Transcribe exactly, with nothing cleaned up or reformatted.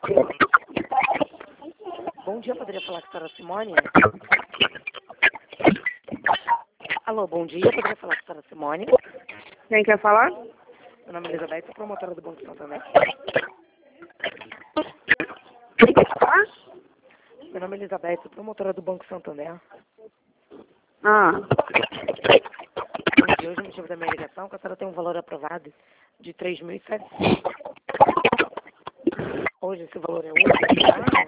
Bom dia, poderia falar com a senhora Simone? Alô, bom dia, poderia falar com a senhora Simone? Quem quer falar? Meu nome é Elizabeth, sou promotora do Banco Santander. Quem quer falar? Meu nome é Elizabeth, sou promotora do Banco Santander. Ah, Bom dia, hoje o motivo da minha ligação é que a senhora tem um valor aprovado de três mil e setecentos. Hoje esse valor é útil, tá?